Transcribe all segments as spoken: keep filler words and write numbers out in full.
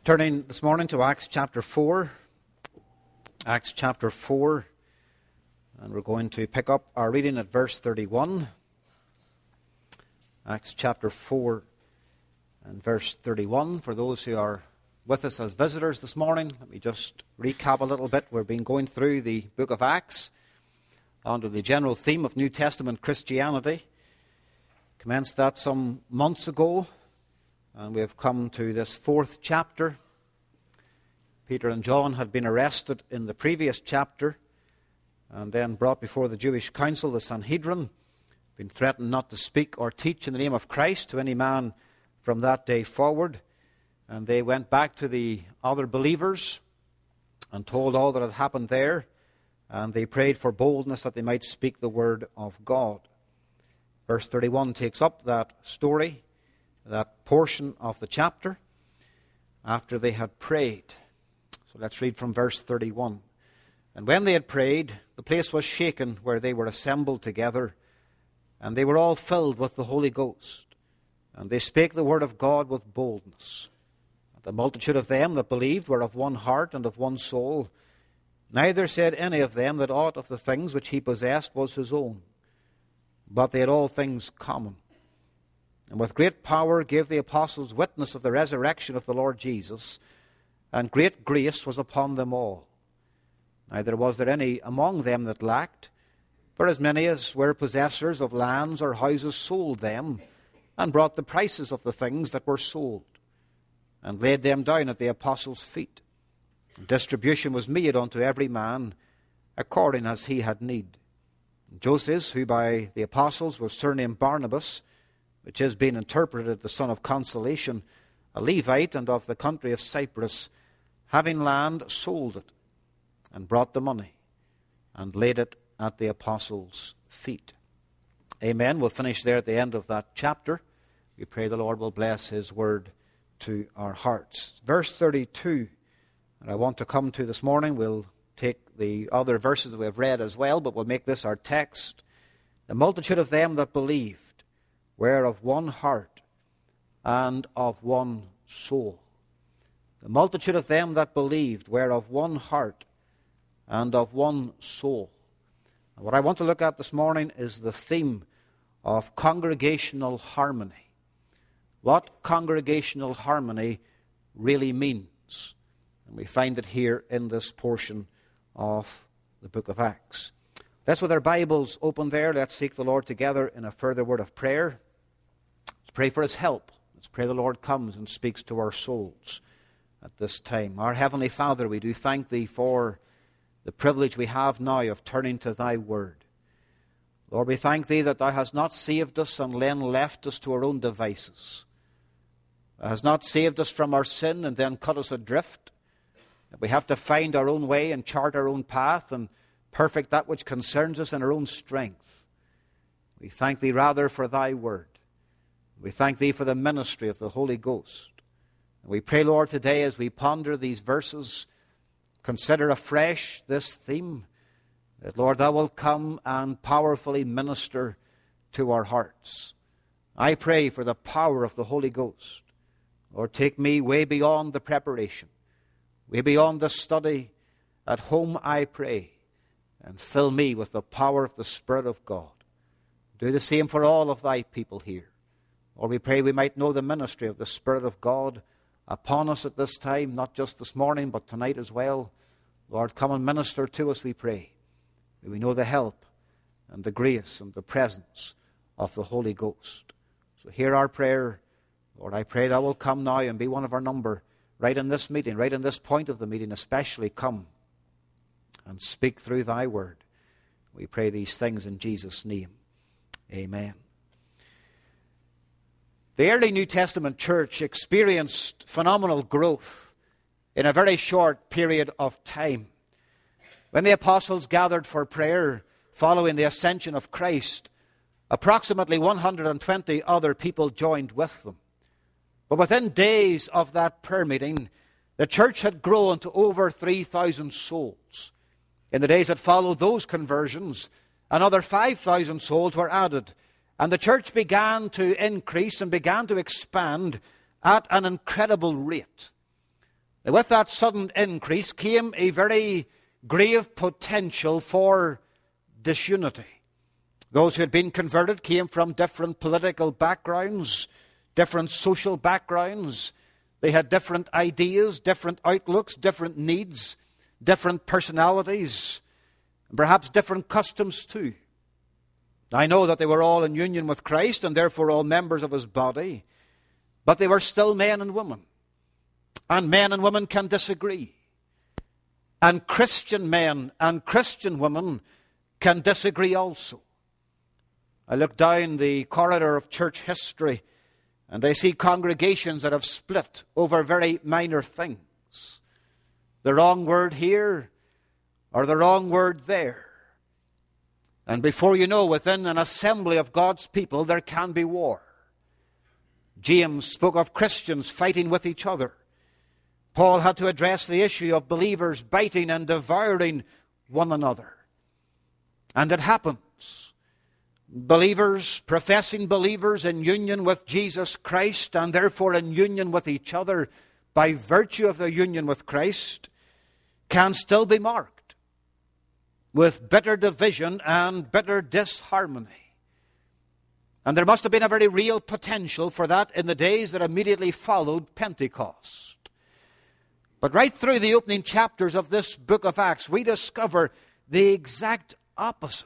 Turning this morning to Acts chapter four. Acts chapter four. And we're going to pick up our reading at verse thirty-one. Acts chapter four and verse thirty-one. For those who are with us as visitors this morning, let me just recap a little bit. We've been going through the book of Acts under the general theme of New Testament Christianity. Commenced that some months ago. And we have come to this fourth chapter. Peter and John had been arrested in the previous chapter and then brought before the Jewish council, the Sanhedrin, been threatened not to speak or teach in the name of Christ to any man from that day forward. And they went back to the other believers and told all that had happened there. And they prayed for boldness that they might speak the word of God. Verse thirty-one takes up that story, that portion of the chapter, after they had prayed. So let's read from verse thirty-one. And when they had prayed, the place was shaken where they were assembled together, and they were all filled with the Holy Ghost. And they spake the word of God with boldness. The multitude of them that believed were of one heart and of one soul. Neither said any of them that aught of the things which he possessed was his own, but they had all things common. And with great power gave the apostles witness of the resurrection of the Lord Jesus, and great grace was upon them all. Neither was there any among them that lacked, for as many as were possessors of lands or houses sold them, and brought the prices of the things that were sold, and laid them down at the apostles' feet. And distribution was made unto every man, according as he had need. And Joseph, who by the apostles was surnamed Barnabas, which is being interpreted the son of consolation, a Levite and of the country of Cyprus, having land, sold it, and brought the money, and laid it at the apostles' feet. Amen. We'll finish there at the end of that chapter. We pray the Lord will bless his word to our hearts. Verse thirty-two, and I want to come to this morning. We'll take the other verses that we have read as well, but we'll make this our text. The multitude of them that believed were of one heart and of one soul. The multitude of them that believed were of one heart and of one soul. And what I want to look at this morning is the theme of congregational harmony. What congregational harmony really means. And we find it here in this portion of the book of Acts. Let's, with our Bibles open there, let's seek the Lord together in a further word of prayer. Let's pray for his help. Let's pray the Lord comes and speaks to our souls at this time. Our Heavenly Father, we do thank thee for the privilege we have now of turning to thy word. Lord, we thank thee that thou hast not saved us and then left us to our own devices. Thou hast not saved us from our sin and then cut us adrift. That we have to find our own way and chart our own path and perfect that which concerns us in our own strength. We thank thee rather for thy word. We thank thee for the ministry of the Holy Ghost. And we pray, Lord, today as we ponder these verses, consider afresh this theme, that, Lord, thou wilt come and powerfully minister to our hearts. I pray for the power of the Holy Ghost. Lord, take me way beyond the preparation, way beyond the study. At home, I pray, and fill me with the power of the Spirit of God. Do the same for all of thy people here. Lord, we pray we might know the ministry of the Spirit of God upon us at this time, not just this morning, but tonight as well. Lord, come and minister to us, we pray. May we know the help and the grace and the presence of the Holy Ghost. So hear our prayer. Lord, I pray thou wilt come now and be one of our number right in this meeting, right in this point of the meeting especially. Come and speak through thy word. We pray these things in Jesus' name. Amen. The early New Testament church experienced phenomenal growth in a very short period of time. When the apostles gathered for prayer following the ascension of Christ, approximately one hundred twenty other people joined with them. But within days of that prayer meeting, the church had grown to over three thousand souls. In the days that followed those conversions, another five thousand souls were added. And the church began to increase and began to expand at an incredible rate. With that sudden increase came a very grave potential for disunity. Those who had been converted came from different political backgrounds, different social backgrounds. They had different ideas, different outlooks, different needs, different personalities, and perhaps different customs too. I know that they were all in union with Christ and therefore all members of his body, but they were still men and women. And men and women can disagree. And Christian men and Christian women can disagree also. I look down the corridor of church history and I see congregations that have split over very minor things. The wrong word here or the wrong word there. And before you know, within an assembly of God's people, there can be war. James spoke of Christians fighting with each other. Paul had to address the issue of believers biting and devouring one another. And it happens. Believers, professing believers in union with Jesus Christ and therefore in union with each other by virtue of their union with Christ, can still be marked with bitter division and bitter disharmony. And there must have been a very real potential for that in the days that immediately followed Pentecost. But right through the opening chapters of this book of Acts, we discover the exact opposite.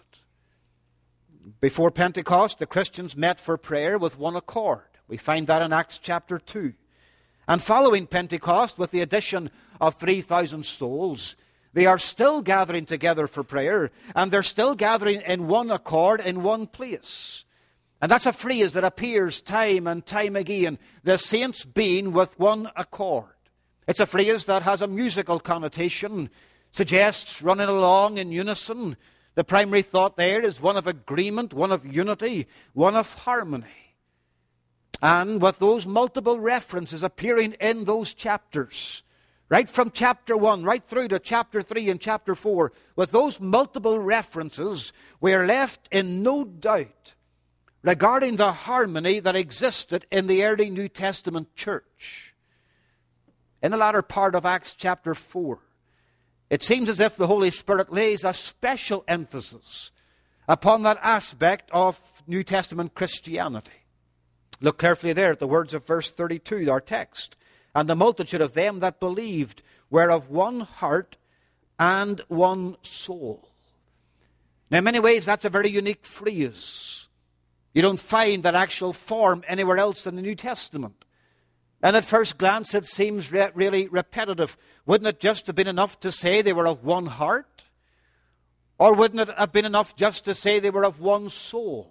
Before Pentecost, the Christians met for prayer with one accord. We find that in Acts chapter two. And following Pentecost, with the addition of three thousand souls, they are still gathering together for prayer, and they're still gathering in one accord, in one place. And that's a phrase that appears time and time again, the saints being with one accord. It's a phrase that has a musical connotation, suggests running along in unison. The primary thought there is one of agreement, one of unity, one of harmony. And with those multiple references appearing in those chapters, right from chapter one, right through to chapter three and chapter four, with those multiple references, we are left in no doubt regarding the harmony that existed in the early New Testament church. In the latter part of Acts chapter four, it seems as if the Holy Spirit lays a special emphasis upon that aspect of New Testament Christianity. Look carefully there at the words of verse thirty-two, our text. And the multitude of them that believed were of one heart and one soul. Now, in many ways, that's a very unique phrase. You don't find that actual form anywhere else in the New Testament. And at first glance, it seems re- really repetitive. Wouldn't it just have been enough to say they were of one heart? Or wouldn't it have been enough just to say they were of one soul?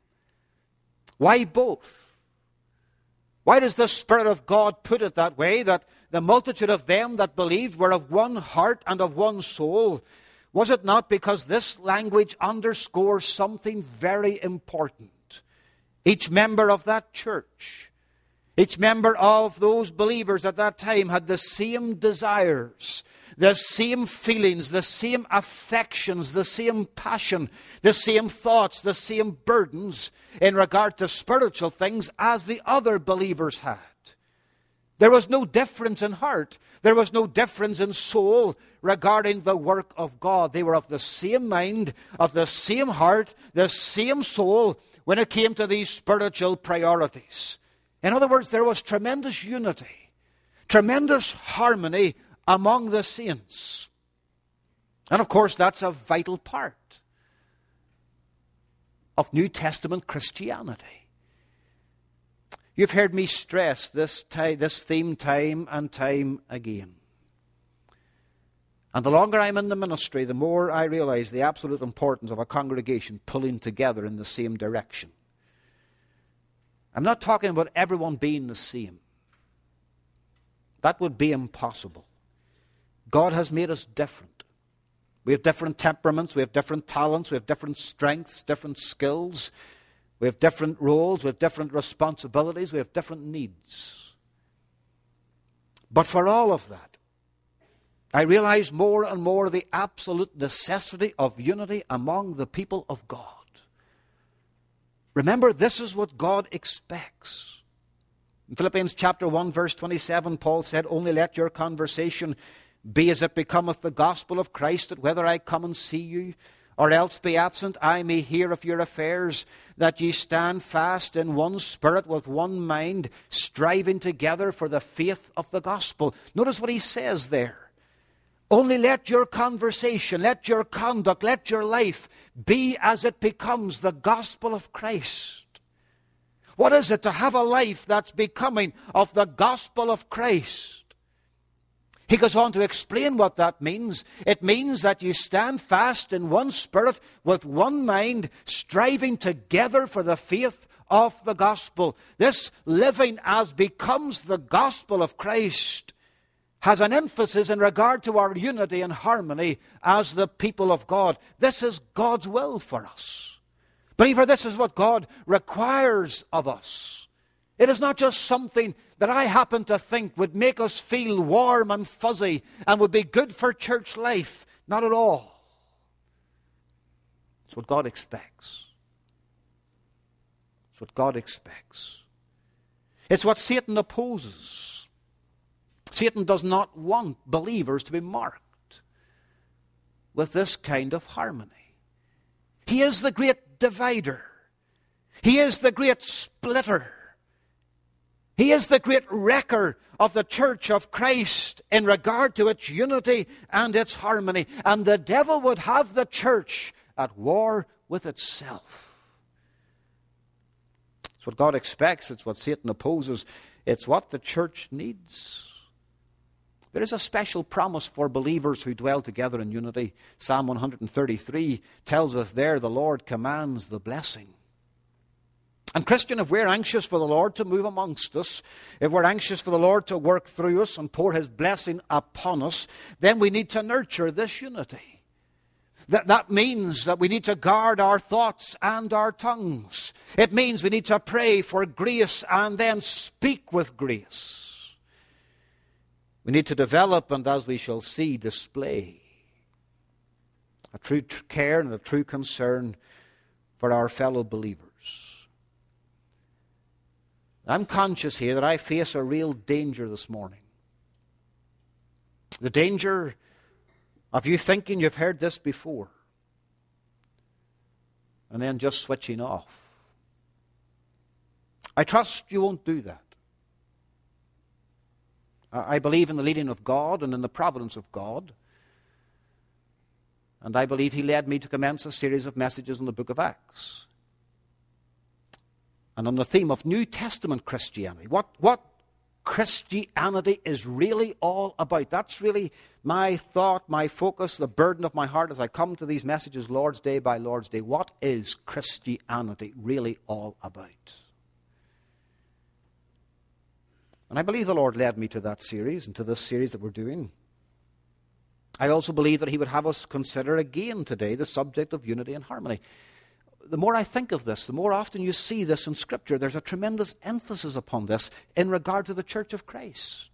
Why both? Why does the Spirit of God put it that way, that the multitude of them that believed were of one heart and of one soul? Was it not because this language underscores something very important? Each member of that church, each member of those believers at that time had the same desires, the same feelings, the same affections, the same passion, the same thoughts, the same burdens in regard to spiritual things as the other believers had. There was no difference in heart. There was no difference in soul regarding the work of God. They were of the same mind, of the same heart, the same soul when it came to these spiritual priorities. In other words, there was tremendous unity, tremendous harmony among the saints. And of course, that's a vital part of New Testament Christianity. You've heard me stress this, ty- this theme time and time again. And the longer I'm in the ministry, the more I realize the absolute importance of a congregation pulling together in the same direction. I'm not talking about everyone being the same. That would be impossible. God has made us different. We have different temperaments, we have different talents, we have different strengths, different skills. We have different roles, we have different responsibilities, we have different needs. But for all of that, I realize more and more the absolute necessity of unity among the people of God. Remember, this is what God expects. In Philippians chapter one, verse twenty-seven, Paul said, "Only let your conversation be as it becometh the gospel of Christ, that whether I come and see you, or else be absent, I may hear of your affairs, that ye stand fast in one spirit with one mind, striving together for the faith of the gospel." Notice what he says there. Only let your conversation, let your conduct, let your life be as it becomes the gospel of Christ. What is it to have a life that's becoming of the gospel of Christ? He goes on to explain what that means. It means that you stand fast in one spirit with one mind, striving together for the faith of the gospel. This living as becomes the gospel of Christ has an emphasis in regard to our unity and harmony as the people of God. This is God's will for us. Believer, this is what God requires of us. It is not just something that I happen to think would make us feel warm and fuzzy and would be good for church life. Not at all. It's what God expects. It's what God expects. It's what Satan opposes. Satan does not want believers to be marked with this kind of harmony. He is the great divider. He is the great splitter. He is the great wrecker of the church of Christ in regard to its unity and its harmony. And the devil would have the church at war with itself. It's what God expects. It's what Satan opposes. It's what the church needs. There is a special promise for believers who dwell together in unity. Psalm one thirty-three tells us there the Lord commands the blessing. And Christian, if we're anxious for the Lord to move amongst us, if we're anxious for the Lord to work through us and pour His blessing upon us, then we need to nurture this unity. That, that means that we need to guard our thoughts and our tongues. It means we need to pray for grace and then speak with grace. We need to develop and, as we shall see, display a true care and a true concern for our fellow believers. I'm conscious here that I face a real danger this morning. The danger of you thinking you've heard this before and then just switching off. I trust you won't do that. I believe in the leading of God and in the providence of God. And I believe He led me to commence a series of messages in the book of Acts. And on the theme of New Testament Christianity. What, what Christianity is really all about. That's really my thought, my focus, the burden of my heart as I come to these messages Lord's Day by Lord's Day. What is Christianity really all about? And I believe the Lord led me to that series and to this series that we're doing. I also believe that He would have us consider again today the subject of unity and harmony. The more I think of this, the more often you see this in Scripture, there's a tremendous emphasis upon this in regard to the church of Christ.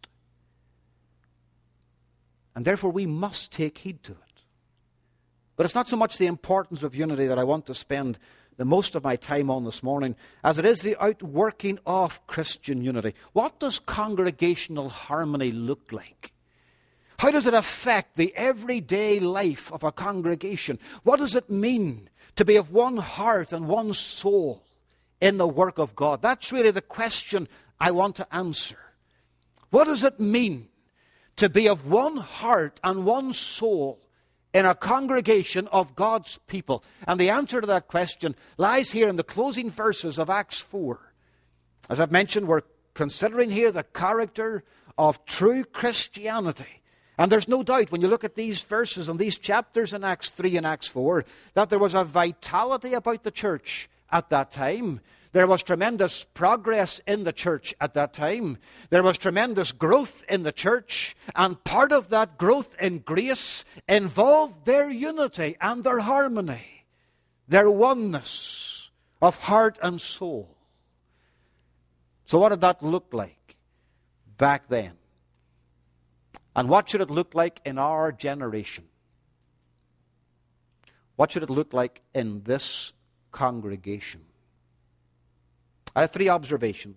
And therefore we must take heed to it. But it's not so much the importance of unity that I want to spend the most of my time on this morning, as it is the outworking of Christian unity. What does congregational harmony look like? How does it affect the everyday life of a congregation? What does it mean to be of one heart and one soul in the work of God? That's really the question I want to answer. What does it mean to be of one heart and one soul in a congregation of God's people? And the answer to that question lies here in the closing verses of Acts four. As I've mentioned, we're considering here the character of true Christianity. And there's no doubt when you look at these verses and these chapters in Acts three and Acts four that there was a vitality about the church at that time. There was tremendous progress in the church at that time. There was tremendous growth in the church. And part of that growth in grace involved their unity and their harmony, their oneness of heart and soul. So what did that look like back then? And what should it look like in our generation? What should it look like in this congregation? I have three observations.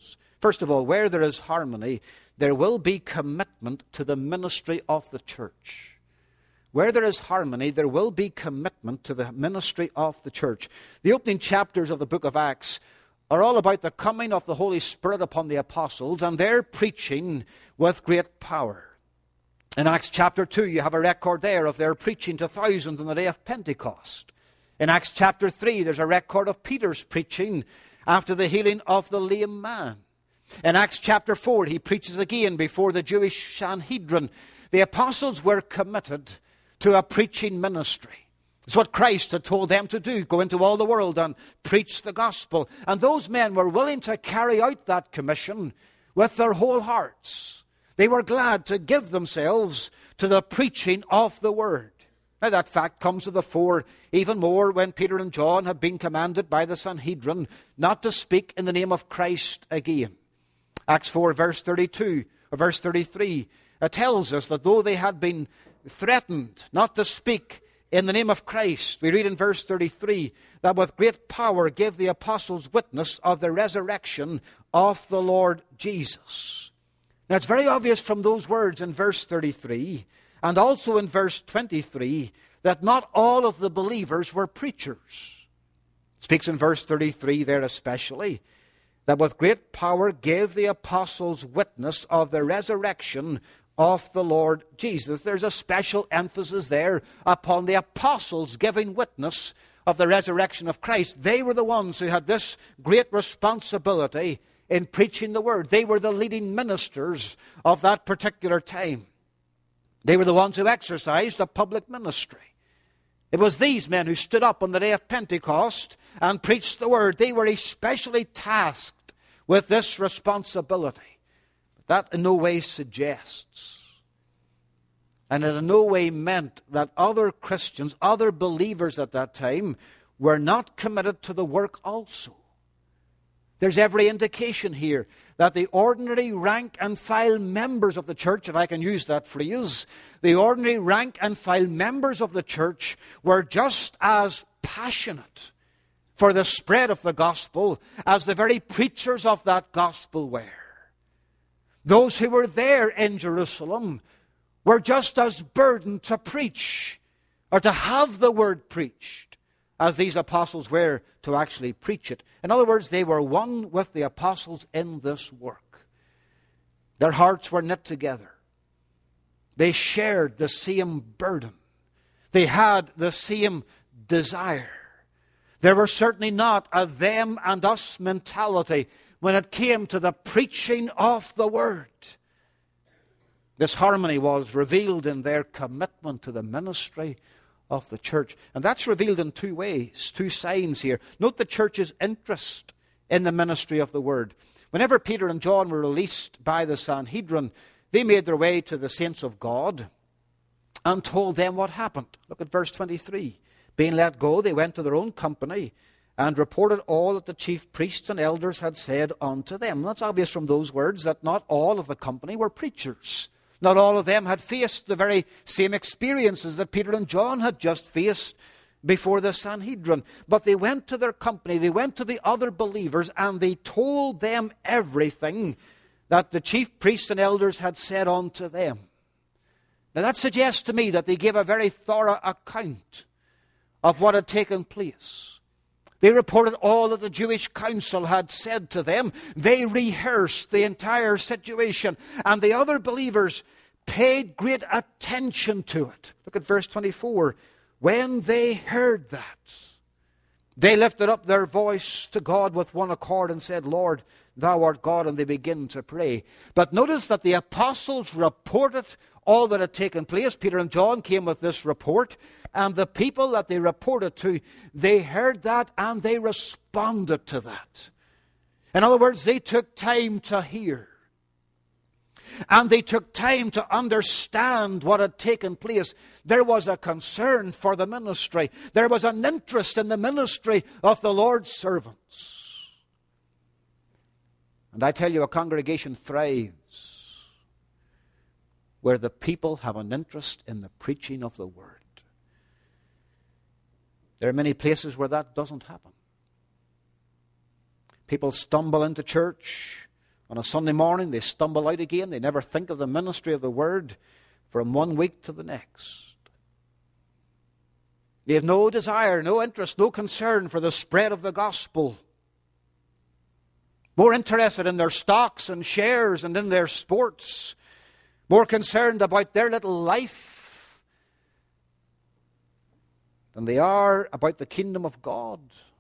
First of all, where there is harmony, there will be commitment to the ministry of the church. Where there is harmony, there will be commitment to the ministry of the church. The opening chapters of the book of Acts are all about the coming of the Holy Spirit upon the apostles and their preaching with great power. In Acts chapter two, you have a record there of their preaching to thousands on the day of Pentecost. In Acts chapter three, there's a record of Peter's preaching after the healing of the lame man. In Acts chapter four, he preaches again before the Jewish Sanhedrin. The apostles were committed to a preaching ministry. It's what Christ had told them to do, go into all the world and preach the gospel. And those men were willing to carry out that commission with their whole hearts. They were glad to give themselves to the preaching of the word. Now that fact comes to the fore even more when Peter and John had been commanded by the Sanhedrin not to speak in the name of Christ again. Acts four verse thirty-two or verse thirty-three it tells us that though they had been threatened not to speak in the name of Christ, we read in verse thirty-three that with great power gave the apostles witness of the resurrection of the Lord Jesus. Now it's very obvious from those words in verse thirty-three and also in verse twenty-three that not all of the believers were preachers. It speaks in verse thirty-three there especially that with great power gave the apostles witness of the resurrection of the Lord Jesus. There's a special emphasis there upon the apostles giving witness of the resurrection of Christ. They were the ones who had this great responsibility in preaching the word. They were the leading ministers of that particular time. They were the ones who exercised a public ministry. It was these men who stood up on the day of Pentecost and preached the word. They were especially tasked with this responsibility. That in no way suggests, and it in no way meant that other Christians, other believers at that time, were not committed to the work also. There's every indication here that the ordinary rank and file members of the church, if I can use that phrase, the ordinary rank and file members of the church were just as passionate for the spread of the gospel as the very preachers of that gospel were. Those who were there in Jerusalem were just as burdened to preach or to have the word preached as these apostles were to actually preach it. In other words, they were one with the apostles in this work. Their hearts were knit together. They shared the same burden. They had the same desire. There was certainly not a them and us mentality when it came to the preaching of the word. This harmony was revealed in their commitment to the ministry of the church. And that's revealed in two ways, two signs here. Note the church's interest in the ministry of the word. Whenever Peter and John were released by the Sanhedrin, they made their way to the saints of God and told them what happened. Look at verse twenty-three. Being let go, they went to their own company and reported all that the chief priests and elders had said unto them. That's obvious from those words that not all of the company were preachers. Not all of them had faced the very same experiences that Peter and John had just faced before the Sanhedrin. But they went to their company, they went to the other believers, and they told them everything that the chief priests and elders had said unto them. Now that suggests to me that they gave a very thorough account of what had taken place. They reported all that the Jewish council had said to them. They rehearsed the entire situation. And the other believers paid great attention to it. Look at verse twenty-four. When they heard that, they lifted up their voice to God with one accord and said, Lord, thou art God, and they begin to pray. But notice that the apostles reported all that had taken place. Peter and John came with this report, and the people that they reported to, they heard that and they responded to that. In other words, they took time to hear. And they took time to understand what had taken place. There was a concern for the ministry. There was an interest in the ministry of the Lord's servants. And I tell you, a congregation thrives where the people have an interest in the preaching of the word. There are many places where that doesn't happen. People stumble into church On a Sunday morning, they stumble out again. They never think of the ministry of the Word from one week to the next. They have no desire, no interest, no concern for the spread of the gospel. More interested in their stocks and shares and in their sports. More concerned about their little life than they are about the kingdom of God.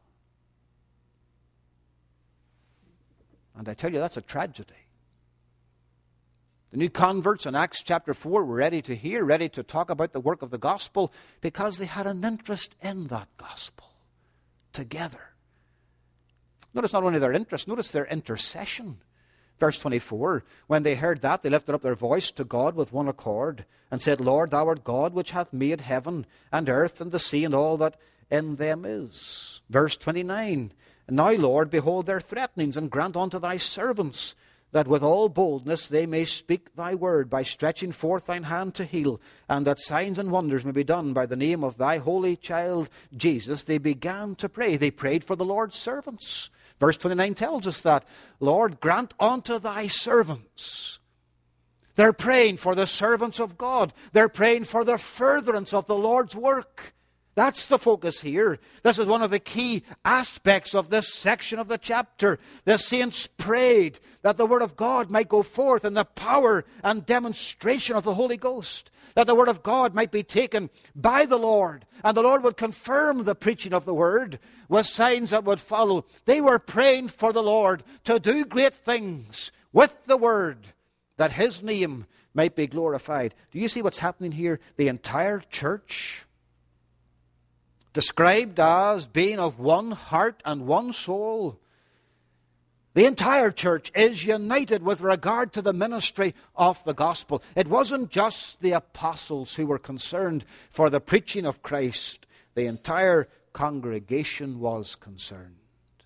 And I tell you, that's a tragedy. The new converts in Acts chapter four were ready to hear, ready to talk about the work of the gospel because they had an interest in that gospel together. Notice not only their interest, notice their intercession. Verse twenty-four, when they heard that, they lifted up their voice to God with one accord and said, Lord, thou art God which hath made heaven and earth and the sea and all that in them is. Verse twenty-nine, and now, Lord, behold their threatenings, and grant unto thy servants that with all boldness they may speak thy word by stretching forth thine hand to heal, and that signs and wonders may be done by the name of thy holy child Jesus. They began to pray. They prayed for the Lord's servants. Verse twenty-nine tells us that, Lord, grant unto thy servants. They're praying for the servants of God. They're praying for the furtherance of the Lord's work. That's the focus here. This is one of the key aspects of this section of the chapter. The saints prayed that the Word of God might go forth in the power and demonstration of the Holy Ghost. That the Word of God might be taken by the Lord, and the Lord would confirm the preaching of the Word with signs that would follow. They were praying for the Lord to do great things with the Word, that His name might be glorified. Do you see what's happening here? The entire church, described as being of one heart and one soul. The entire church is united with regard to the ministry of the gospel. It wasn't just the apostles who were concerned for the preaching of Christ. The entire congregation was concerned.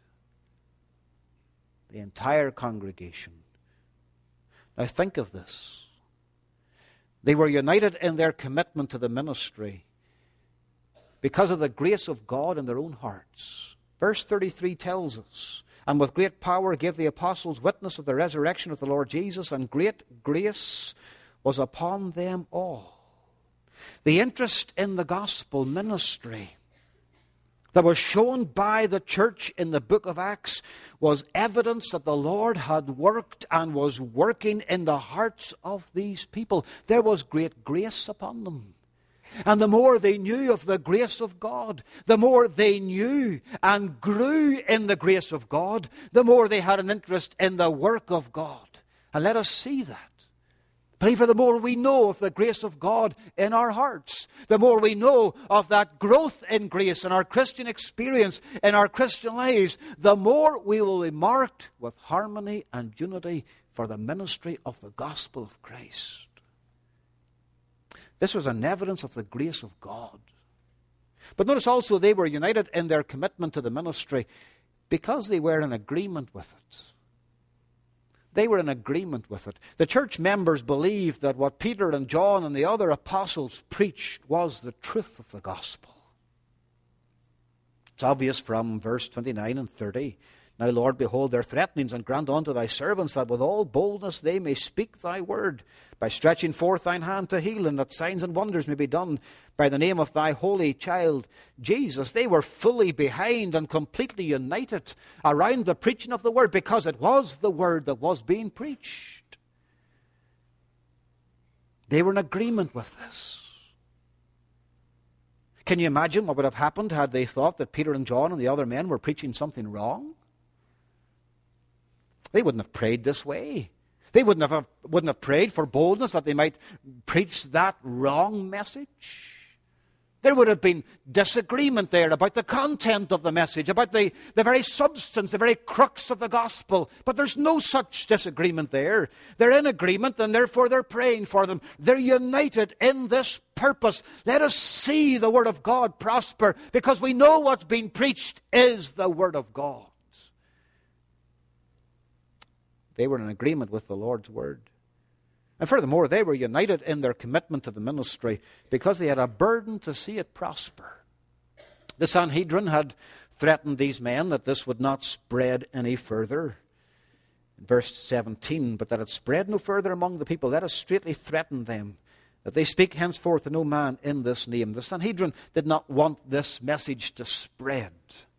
The entire congregation. Now think of this. They were united in their commitment to the ministry because of the grace of God in their own hearts. Verse thirty-three tells us, and with great power gave the apostles witness of the resurrection of the Lord Jesus, and great grace was upon them all. The interest in the gospel ministry that was shown by the church in the book of Acts was evidence that the Lord had worked and was working in the hearts of these people. There was great grace upon them. And the more they knew of the grace of God, the more they knew and grew in the grace of God, the more they had an interest in the work of God. And let us see that. Pray for the more we know of the grace of God in our hearts, the more we know of that growth in grace in our Christian experience, in our Christian lives, the more we will be marked with harmony and unity for the ministry of the gospel of Christ. This was an evidence of the grace of God. But notice also they were united in their commitment to the ministry because they were in agreement with it. They were in agreement with it. The church members believed that what Peter and John and the other apostles preached was the truth of the gospel. It's obvious from verse twenty-nine and thirty. Now, Lord, behold their threatenings, and grant unto thy servants that with all boldness they may speak thy word, by stretching forth thine hand to heal, and that signs and wonders may be done by the name of thy holy child Jesus. They were fully behind and completely united around the preaching of the word, because it was the word that was being preached. They were in agreement with this. Can you imagine what would have happened had they thought that Peter and John and the other men were preaching something wrong? They wouldn't have prayed this way. They wouldn't have, wouldn't have prayed for boldness that they might preach that wrong message. There would have been disagreement there about the content of the message, about the, the very substance, the very crux of the gospel. But there's no such disagreement there. They're in agreement, and therefore they're praying for them. They're united in this purpose. Let us see the Word of God prosper, because we know what's being preached is the Word of God. They were in agreement with the Lord's word. And furthermore, they were united in their commitment to the ministry because they had a burden to see it prosper. The Sanhedrin had threatened these men that this would not spread any further. In verse seventeen, but that it spread no further among the people, let us straightly threaten them, that they speak henceforth to no man in this name. The Sanhedrin did not want this message to spread.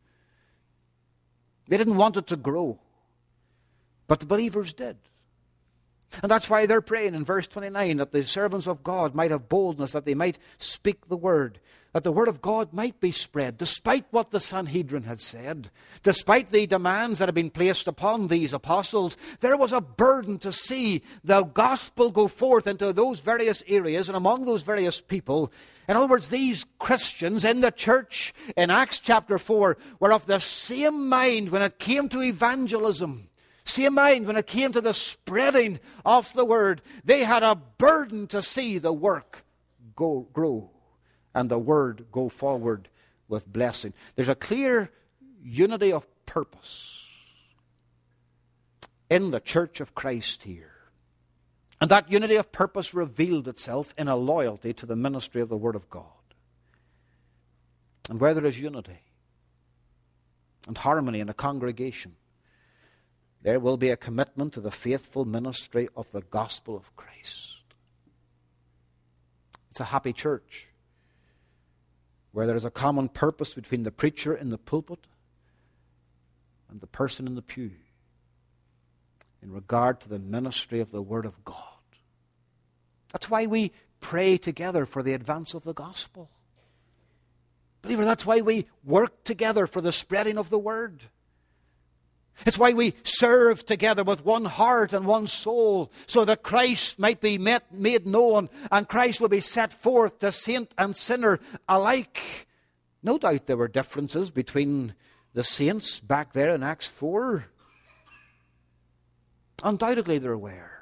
They didn't want it to grow. But the believers did. And that's why they're praying in verse twenty-nine, that the servants of God might have boldness, that they might speak the word, that the word of God might be spread, despite what the Sanhedrin had said, despite the demands that had been placed upon these apostles. There was a burden to see the gospel go forth into those various areas and among those various people. In other words, these Christians in the church in Acts chapter four were of the same mind when it came to evangelism. Same mind when it came to the spreading of the word. They had a burden to see the work go, grow and the word go forward with blessing. There's a clear unity of purpose in the church of Christ here. And that unity of purpose revealed itself in a loyalty to the ministry of the word of God. And where there is unity and harmony in a congregation, there will be a commitment to the faithful ministry of the gospel of Christ. It's a happy church where there is a common purpose between the preacher in the pulpit and the person in the pew in regard to the ministry of the Word of God. That's why we pray together for the advance of the gospel. Believer, that's why we work together for the spreading of the Word. It's why we serve together with one heart and one soul, so that Christ might be met, made known, and Christ will be set forth to saint and sinner alike. No doubt there were differences between the saints back there in Acts four. Undoubtedly there were.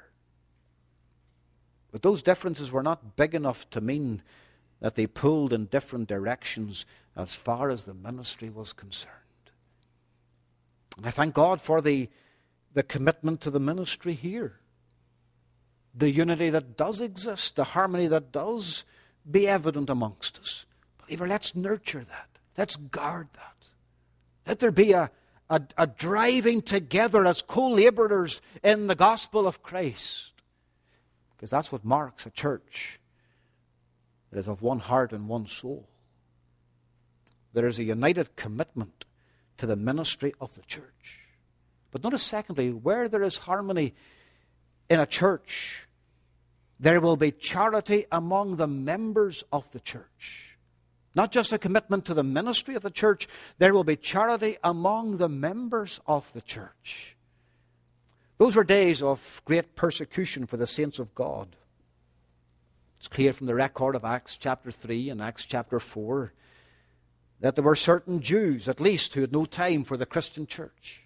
But those differences were not big enough to mean that they pulled in different directions as far as the ministry was concerned. And I thank God for the, the commitment to the ministry here. The unity that does exist, the harmony that does be evident amongst us. Believer, let's nurture that. Let's guard that. Let there be a, a, a driving together as co-laborers in the gospel of Christ. Because that's what marks a church that is of one heart and one soul. There is a united commitment to the ministry of the church. But notice secondly, where there is harmony in a church, there will be charity among the members of the church. Not just a commitment to the ministry of the church, there will be charity among the members of the church. Those were days of great persecution for the saints of God. It's clear from the record of Acts chapter three and Acts chapter four that there were certain Jews, at least, who had no time for the Christian church.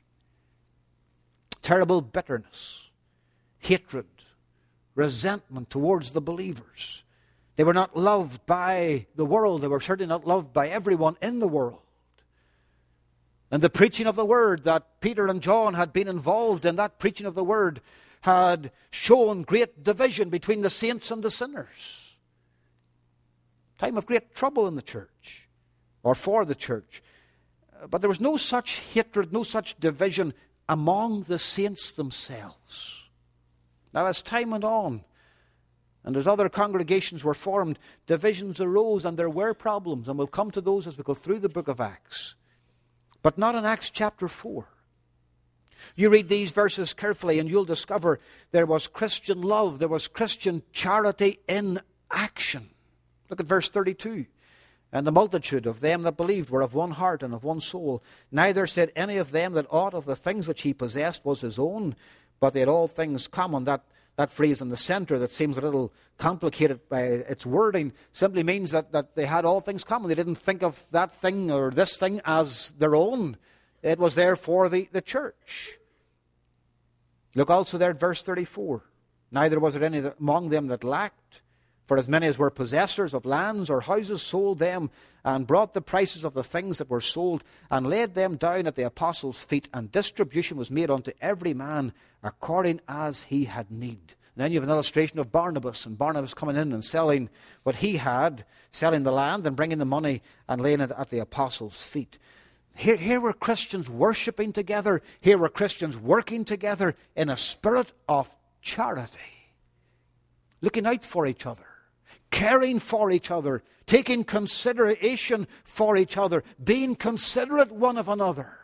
Terrible bitterness, hatred, resentment towards the believers. They were not loved by the world. They were certainly not loved by everyone in the world. And the preaching of the word that Peter and John had been involved in, that preaching of the word had shown great division between the saints and the sinners. Time of great trouble in the church, or for the church. But there was no such hatred, no such division among the saints themselves. Now, as time went on, and as other congregations were formed, divisions arose and there were problems, and we'll come to those as we go through the book of Acts. But not in Acts chapter four. You read these verses carefully and you'll discover there was Christian love, there was Christian charity in action. Look at verse thirty-two. And the multitude of them that believed were of one heart and of one soul. Neither said any of them that aught of the things which he possessed was his own, but they had all things common. That, that phrase in the center that seems a little complicated by its wording simply means that, that they had all things common. They didn't think of that thing or this thing as their own. It was there for the, the church. Look also there at verse thirty-four. Neither was there any among them that lacked. For as many as were possessors of lands or houses sold them, and brought the prices of the things that were sold, and laid them down at the apostles' feet, and distribution was made unto every man according as he had need. And then you have an illustration of Barnabas, and Barnabas coming in and selling what he had, selling the land and bringing the money and laying it at the apostles' feet. Here, here were Christians worshiping together. Here were Christians working together in a spirit of charity, looking out for each other, caring for each other, taking consideration for each other, being considerate one of another.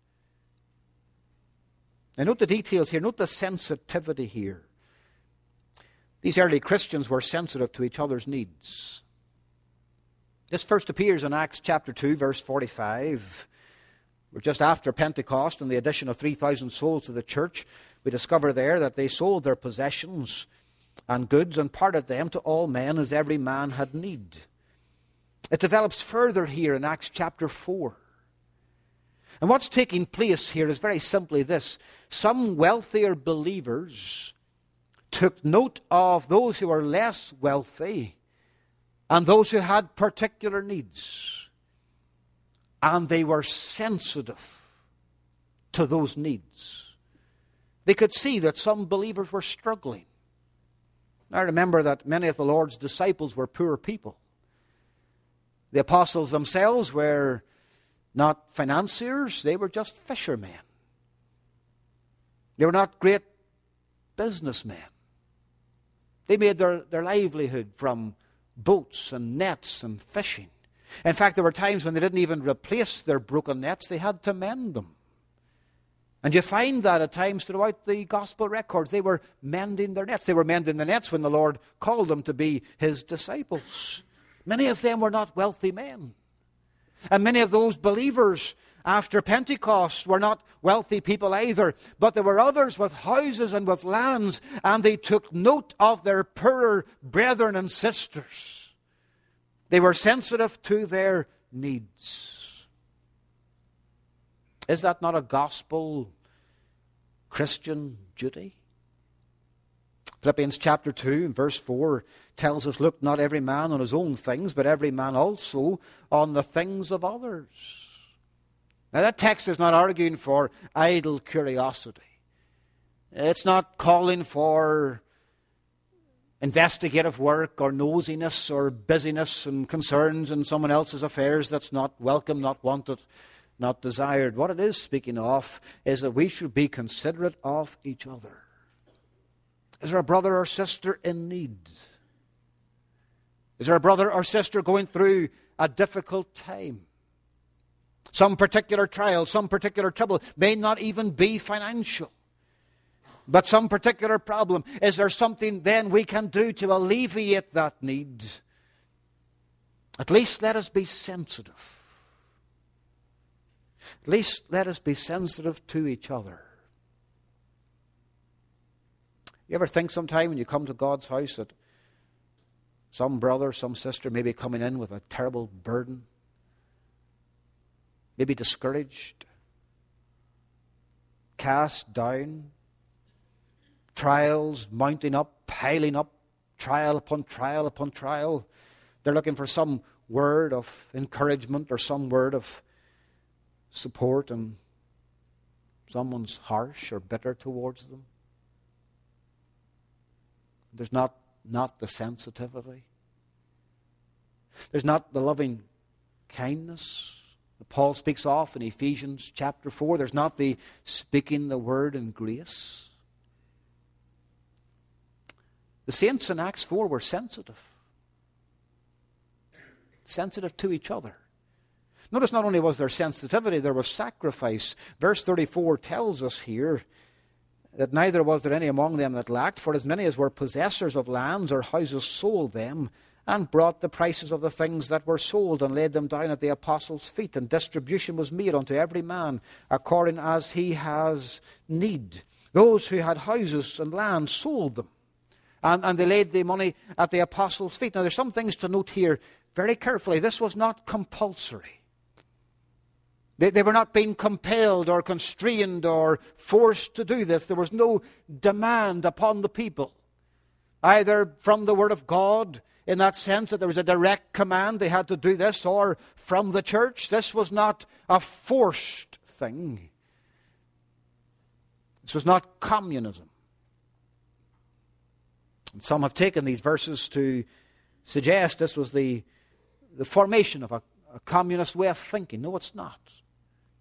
Now note the details here. Note the sensitivity here. These early Christians were sensitive to each other's needs. This first appears in Acts chapter two, verse forty-five. We're just after Pentecost and the addition of three thousand souls to the church. We discover there that they sold their possessions and goods and parted them to all men as every man had need. It develops further here in Acts chapter four. And what's taking place here is very simply this. Some wealthier believers took note of those who were less wealthy and those who had particular needs. And they were sensitive to those needs. They could see that some believers were struggling. I remember that many of the Lord's disciples were poor people. The apostles themselves were not financiers, they were just fishermen. They were not great businessmen. They made their, their livelihood from boats and nets and fishing. In fact, there were times when they didn't even replace their broken nets, they had to mend them. And you find that at times throughout the gospel records, they were mending their nets. They were mending the nets when the Lord called them to be his disciples. Many of them were not wealthy men. And many of those believers after Pentecost were not wealthy people either. But there were others with houses and with lands, and they took note of their poorer brethren and sisters. They were sensitive to their needs. Is that not a gospel Christian duty? Philippians chapter two and verse four tells us, look not every man on his own things, but every man also on the things of others. Now that text is not arguing for idle curiosity. It's not calling for investigative work or nosiness or busyness and concerns in someone else's affairs that's not welcome, not wanted, not desired. What it is speaking of is that we should be considerate of each other. Is there a brother or sister in need? Is there a brother or sister going through a difficult time? Some particular trial, some particular trouble may not even be financial, but some particular problem. Is there something then we can do to alleviate that need? At least let us be sensitive. At least let us be sensitive to each other. You ever think sometime when you come to God's house that some brother, some sister may be coming in with a terrible burden, maybe discouraged, cast down, trials mounting up, piling up, trial upon trial upon trial. They're looking for some word of encouragement or some word of support, and someone's harsh or bitter towards them. There's not, not the sensitivity. There's not the loving kindness that Paul speaks of in Ephesians chapter four. There's not the speaking the word in grace. The saints in Acts four were sensitive. Sensitive to each other. Notice not only was there sensitivity, there was sacrifice. Verse thirty-four tells us here that neither was there any among them that lacked, for as many as were possessors of lands or houses sold them, and brought the prices of the things that were sold, and laid them down at the apostles' feet, and distribution was made unto every man according as he has need. Those who had houses and lands sold them, and, and they laid the money at the apostles' feet. Now there's some things to note here very carefully. This was not compulsory. They, they were not being compelled or constrained or forced to do this. There was no demand upon the people, either from the Word of God, in that sense that there was a direct command they had to do this, or from the church. This was not a forced thing. This was not communism. And some have taken these verses to suggest this was the, the formation of a, a communist way of thinking. No, it's not.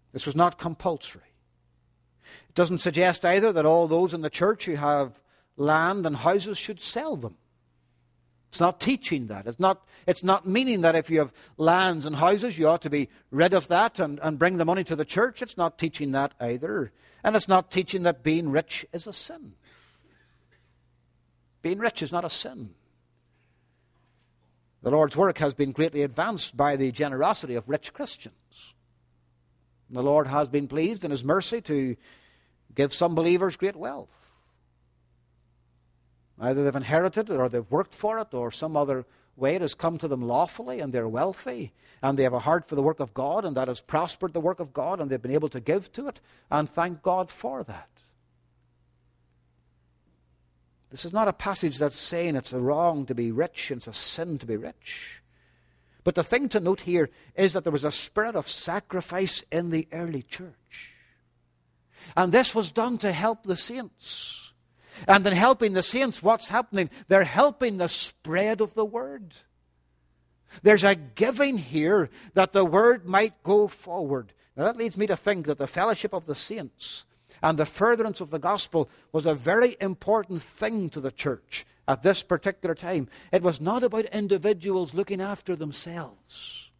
This was not compulsory. It doesn't suggest either that all those in the church who have land and houses should sell them. It's not teaching that. It's not, it's not meaning that if you have lands and houses, you ought to be rid of that and, and bring the money to the church. It's not teaching that either. And it's not teaching that being rich is a sin. Being rich is not a sin. The Lord's work has been greatly advanced by the generosity of rich Christians. The Lord has been pleased in His mercy to give some believers great wealth. Either they've inherited it or they've worked for it or some other way it has come to them lawfully and they're wealthy and they have a heart for the work of God and that has prospered the work of God and they've been able to give to it, and thank God for that. This is not a passage that's saying it's a wrong to be rich and it's a sin to be rich. But the thing to note here is that there was a spirit of sacrifice in the early church. And this was done to help the saints. And in helping the saints, what's happening? They're helping the spread of the word. There's a giving here that the word might go forward. Now that leads me to think that the fellowship of the saints and the furtherance of the gospel was a very important thing to the church at this particular time. It was not about individuals looking after themselves.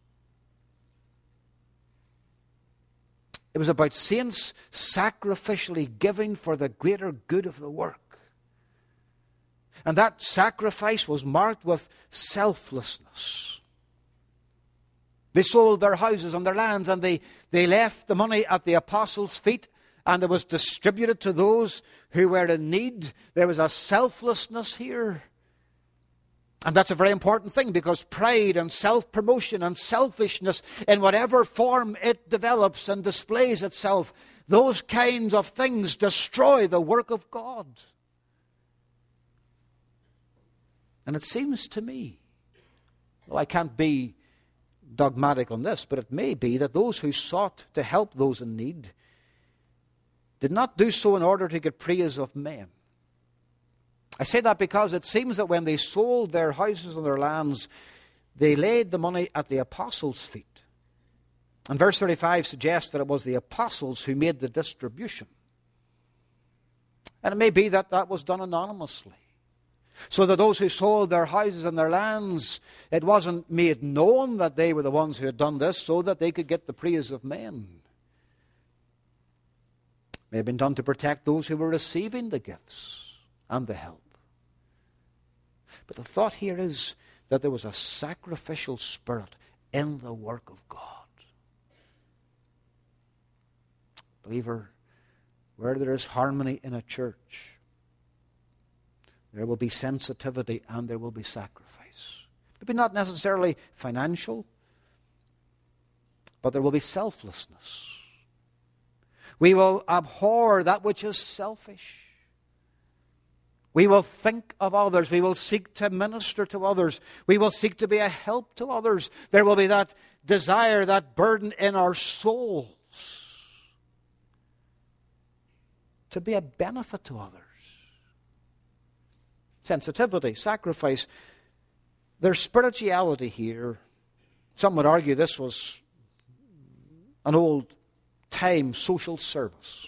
It was about saints sacrificially giving for the greater good of the work. And that sacrifice was marked with selflessness. They sold their houses and their lands and they, they left the money at the apostles' feet and it was distributed to those who were in need. There was a selflessness here. And that's a very important thing because pride and self-promotion and selfishness in whatever form it develops and displays itself, those kinds of things destroy the work of God. And it seems to me, well, I can't be dogmatic on this, but it may be that those who sought to help those in need did not do so in order to get praise of men. I say that because it seems that when they sold their houses and their lands, they laid the money at the apostles' feet. And verse thirty-five suggests that it was the apostles who made the distribution. And it may be that that was done anonymously. So that those who sold their houses and their lands, it wasn't made known that they were the ones who had done this so that they could get the praise of men. It may have been done to protect those who were receiving the gifts and the help. But the thought here is that there was a sacrificial spirit in the work of God. Believer, where there is harmony in a church, there will be sensitivity and there will be sacrifice. Maybe not necessarily financial, but there will be selflessness. We will abhor that which is selfish. We will think of others. We will seek to minister to others. We will seek to be a help to others. There will be that desire, that burden in our souls to be a benefit to others. Sensitivity, sacrifice. There's spirituality here. Some would argue this was an old-time social service.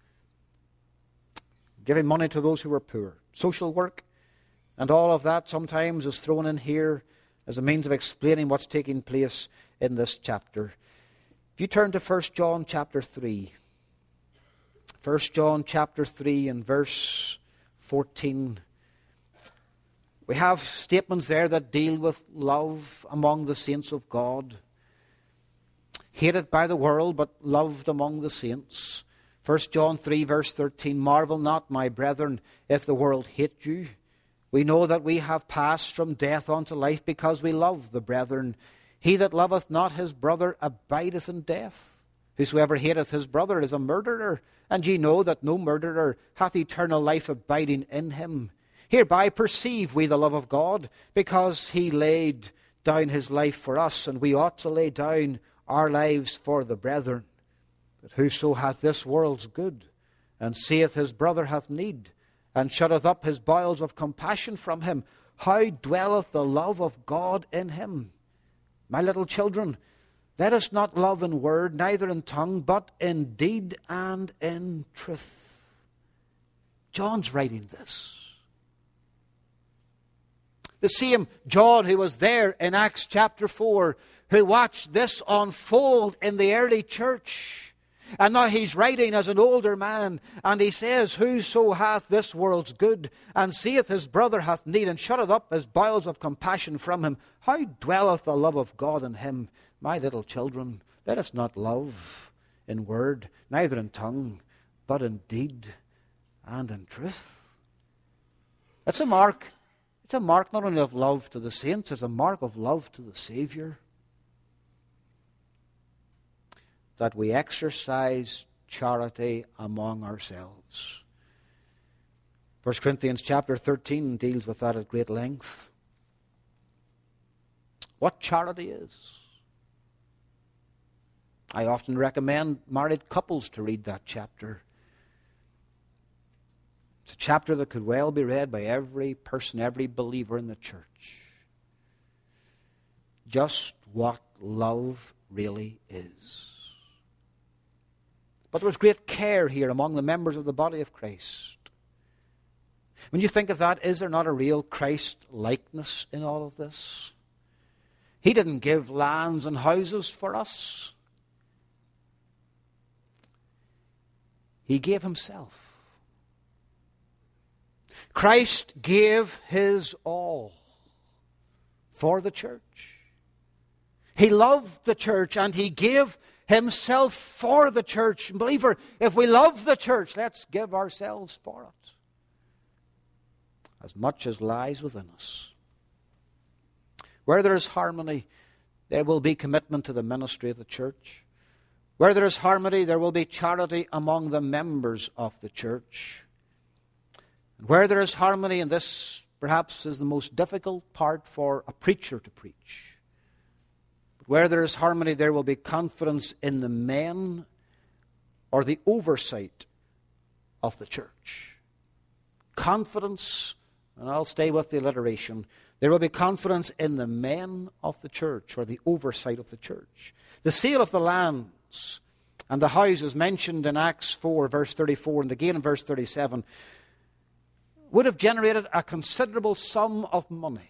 Giving money to those who were poor. Social work and all of that sometimes is thrown in here as a means of explaining what's taking place in this chapter. If you turn to First John chapter three. First John chapter three and verse fourteen. We have statements there that deal with love among the saints of God. Hated by the world, but loved among the saints. First John three, verse thirteen, marvel not, my brethren, if the world hate you. We know that we have passed from death unto life because we love the brethren. He that loveth not his brother abideth in death. Whosoever hateth his brother is a murderer, and ye know that no murderer hath eternal life abiding in him. Hereby perceive we the love of God, because he laid down his life for us, and we ought to lay down our lives for the brethren. But whoso hath this world's good, and seeth his brother hath need, and shutteth up his bowels of compassion from him, how dwelleth the love of God in him? My little children, Let us not love in word, neither in tongue, but in deed and in truth. John's writing this. The same John who was there in Acts chapter four, who watched this unfold in the early church. And now he's writing as an older man, and he says, Whoso hath this world's good, and seeth his brother hath need, and shutteth up his bowels of compassion from him, how dwelleth the love of God in him? My little children, let us not love in word, neither in tongue, but in deed and in truth. It's a mark. It's a mark not only of love to the saints, it's a mark of love to the Savior. That we exercise charity among ourselves. First Corinthians chapter thirteen deals with that at great length. What charity is. I often recommend married couples to read that chapter. It's a chapter that could well be read by every person, every believer in the church. Just what love really is. But there was great care here among the members of the body of Christ. When you think of that, is there not a real Christ-likeness in all of this? He didn't give lands and houses for us. He gave himself. Christ gave his all for the church. He loved the church and he gave himself for the church. Believer, if we love the church, let's give ourselves for it. As much as lies within us. Where there is harmony, there will be commitment to the ministry of the church. Where there is harmony, there will be charity among the members of the church. And where there is harmony, and this perhaps is the most difficult part for a preacher to preach, but where there is harmony, there will be confidence in the men or the oversight of the church. Confidence, and I'll stay with the alliteration, there will be confidence in the men of the church or the oversight of the church. The sale of the lands and the houses mentioned in Acts four, verse thirty-four, and again in verse thirty-seven, would have generated a considerable sum of money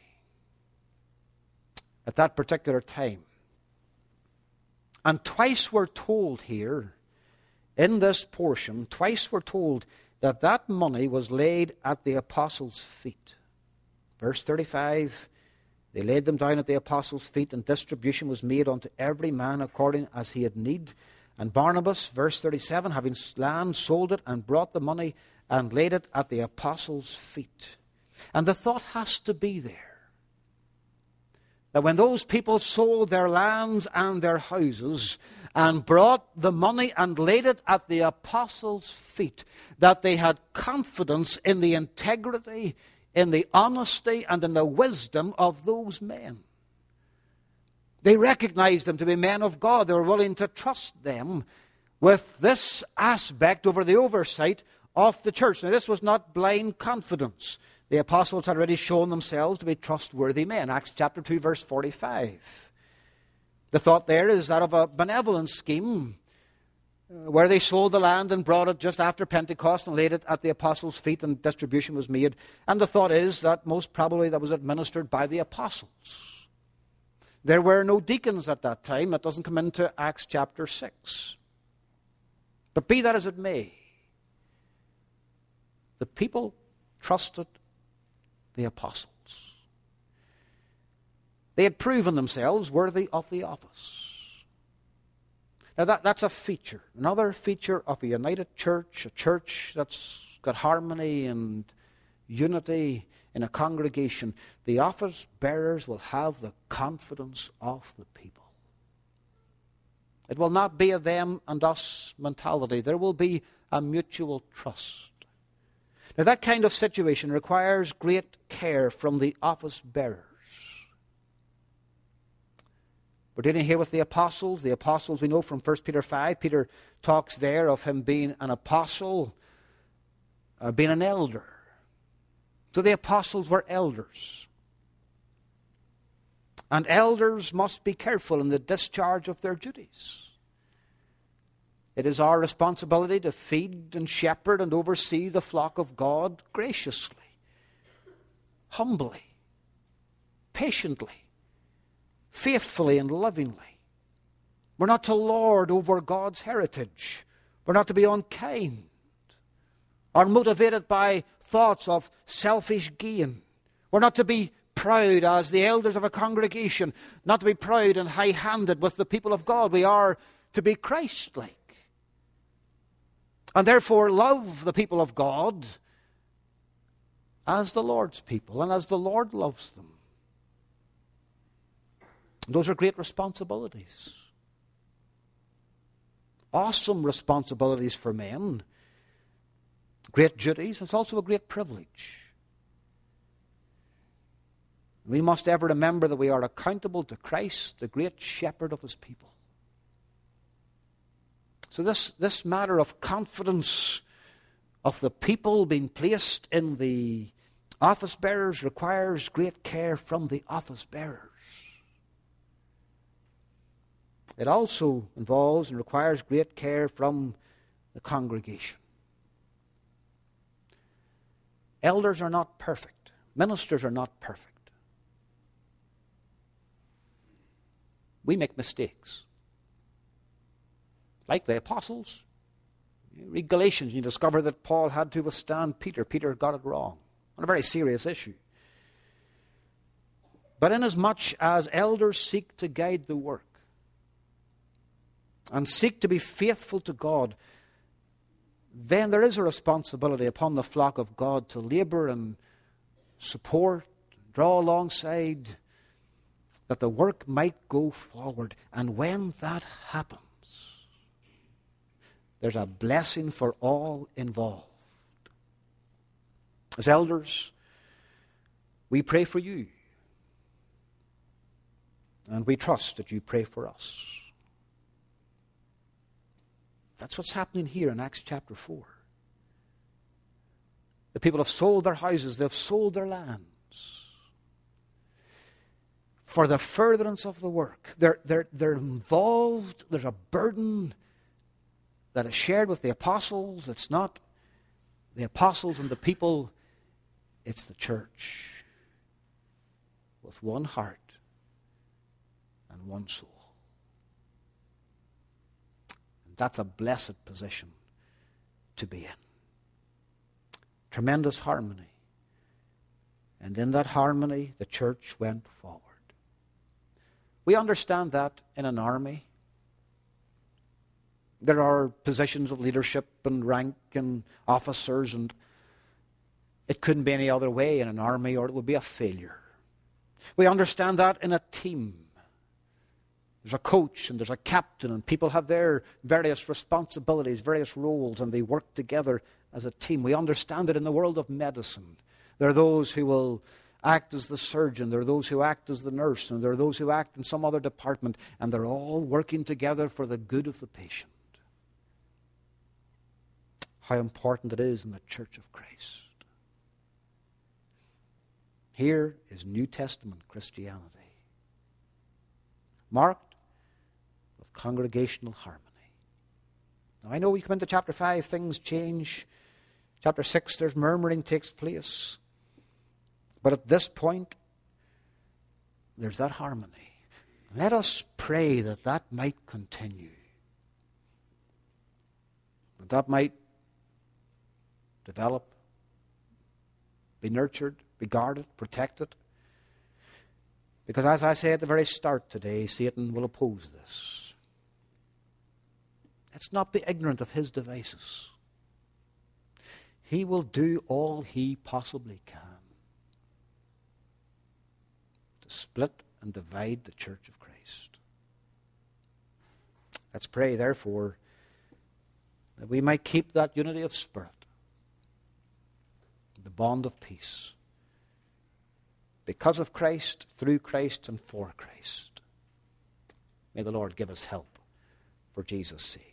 at that particular time. And twice we're told here, in this portion, twice we're told that that money was laid at the apostles' feet. Verse thirty-five, they laid them down at the apostles' feet, and distribution was made unto every man according as he had need. And Barnabas, verse thirty-seven, having land, sold it, and brought the money, and laid it at the apostles' feet. And the thought has to be there, that when those people sold their lands and their houses, and brought the money and laid it at the apostles' feet, that they had confidence in the integrity, in the honesty, and in the wisdom of those men. They recognized them to be men of God. They were willing to trust them with this aspect over the oversight of the church. Now, this was not blind confidence. The apostles had already shown themselves to be trustworthy men. Acts chapter two, verse forty-five. The thought there is that of a benevolent scheme, where they sold the land and brought it just after Pentecost and laid it at the apostles' feet, and distribution was made. And the thought is that most probably that was administered by the apostles. There were no deacons at that time. That doesn't come into Acts chapter six. But be that as it may, the people trusted the apostles. They had proven themselves worthy of the office. Now that, that's a feature. Another feature of a united church, a church that's got harmony and unity in a congregation. The office bearers will have the confidence of the people. It will not be a them and us mentality. There will be a mutual trust. Now that kind of situation requires great care from the office bearers. We're dealing here with the apostles. The apostles, we know from First Peter five, Peter talks there of him being an apostle, uh, being an elder. So the apostles were elders. And elders must be careful in the discharge of their duties. It is our responsibility to feed and shepherd and oversee the flock of God graciously, humbly, patiently, faithfully and lovingly. We're not to lord over God's heritage. We're not to be unkind or motivated by thoughts of selfish gain. We're not to be proud as the elders of a congregation, not to be proud and high-handed with the people of God. We are to be Christ-like. And therefore love the people of God as the Lord's people and as the Lord loves them. Those are great responsibilities. Awesome responsibilities for men. Great duties. It's also a great privilege. We must ever remember that we are accountable to Christ, the great shepherd of his people. So this, this matter of confidence of the people being placed in the office bearers requires great care from the office bearers. It also involves and requires great care from the congregation. Elders are not perfect. Ministers are not perfect. We make mistakes. Like the apostles. You read Galatians and you discover that Paul had to withstand Peter. Peter got it wrong on a very serious issue. But inasmuch as elders seek to guide the work and seek to be faithful to God, then there is a responsibility upon the flock of God to labor and support, draw alongside, that the work might go forward. And when that happens, there's a blessing for all involved. As elders, we pray for you. And we trust that you pray for us. That's what's happening here in Acts chapter four. The people have sold their houses, they've sold their lands for the furtherance of the work. They're, they're, they're involved. There's a burden that is shared with the apostles. It's not the apostles and the people, it's the church with one heart and one soul. And that's a blessed position to be in. Tremendous harmony. And in that harmony, the church went forward. We understand that in an army. There are positions of leadership and rank and officers, and it couldn't be any other way in an army or it would be a failure. We understand that in a team. There's a coach and there's a captain, and people have their various responsibilities, various roles, and they work together as a team. We understand that in the world of medicine. There are those who will act as the surgeon, there are those who act as the nurse, and there are those who act in some other department, and they're all working together for the good of the patient. How important it is in the Church of Christ. Here is New Testament Christianity, marked with congregational harmony. Now, I know we come into chapter five, things change. Chapter six, there's murmuring takes place. But at this point, there's that harmony. Let us pray that that might continue. That that might develop, be nurtured, be guarded, protected. Because as I say at the very start today, Satan will oppose this. Let's not be ignorant of his devices. He will do all he possibly can to split and divide the Church of Christ. Let's pray, therefore, that we might keep that unity of spirit, the bond of peace, because of Christ, through Christ, and for Christ. May the Lord give us help for Jesus' sake.